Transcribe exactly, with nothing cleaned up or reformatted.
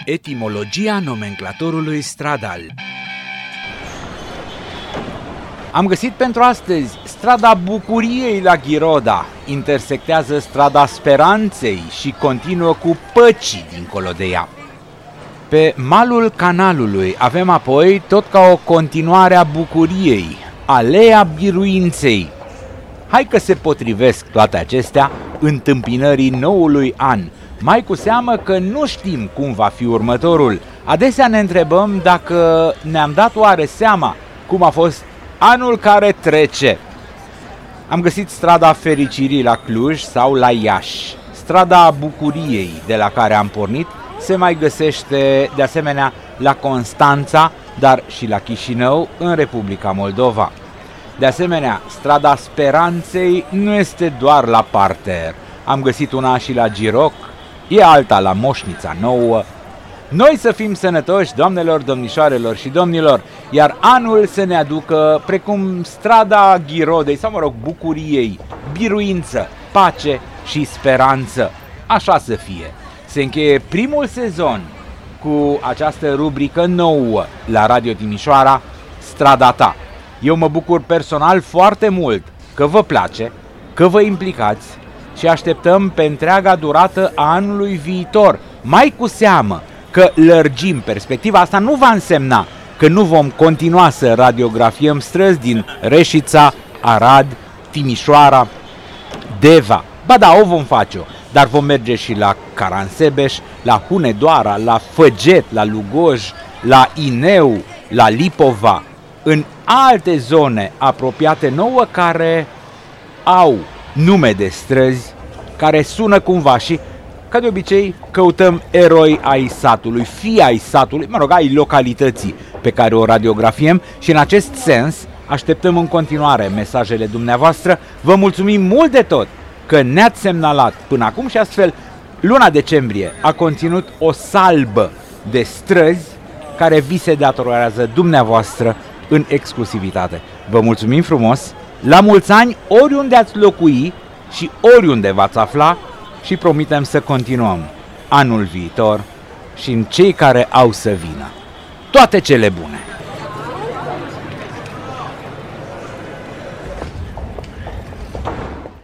Etimologia nomenclatorului stradal. Am găsit pentru astăzi strada Bucuriei la Ghiroda, intersectează strada Speranței și continuă cu Păcii dincolo de ea. Pe malul canalului avem apoi, tot ca o continuare a Bucuriei, Aleea Biruinței. Hai că se potrivesc toate acestea întâmpinării noului an, mai cu seamă că nu știm cum va fi următorul. Adesea ne întrebăm dacă ne-am dat oare seama cum a fost anul care trece. Am găsit strada Fericirii la Cluj sau la Iași. Strada Bucuriei, de la care am pornit, se mai găsește de asemenea la Constanța, dar și la Chișinău, în Republica Moldova. De asemenea, strada Speranței nu este doar la parter. Am găsit una și la Giroc, e alta la Moșnița Nouă. Noi să fim sănătoși, doamnelor, domnișoarelor și domnilor, iar anul să ne aducă, precum strada Ghirodei, sau mă rog, Bucuriei, biruință, pace și speranță. Așa să fie. Se încheie primul sezon cu această rubrică nouă la Radio Timișoara, Strada Ta. Eu mă bucur personal foarte mult că vă place, că vă implicați și așteptăm pe întreaga durată a anului viitor. Mai cu seamă că lărgim perspectiva, asta nu va însemna că nu vom continua să radiografiem străzi din Reșița, Arad, Timișoara, Deva. Ba da, o vom face-o, dar vom merge și la Caransebeș, la Hunedoara, la Făget, la Lugoj, la Ineu, la Lipova, în alte zone apropiate nouă care au nume de străzi, care sună cumva și, ca de obicei, căutăm eroi ai satului, fii ai satului, mă rog, ai localității pe care o radiografiem și în acest sens așteptăm în continuare mesajele dumneavoastră. Vă mulțumim mult de tot că ne-ați semnalat până acum și astfel luna decembrie a conținut o salbă de străzi care vi se datorează dumneavoastră în exclusivitate. Vă mulțumim frumos, la mulți ani oriunde ați locui și oriunde v-ați afla și promitem să continuăm anul viitor și în cei care au să vină. Toate cele bune!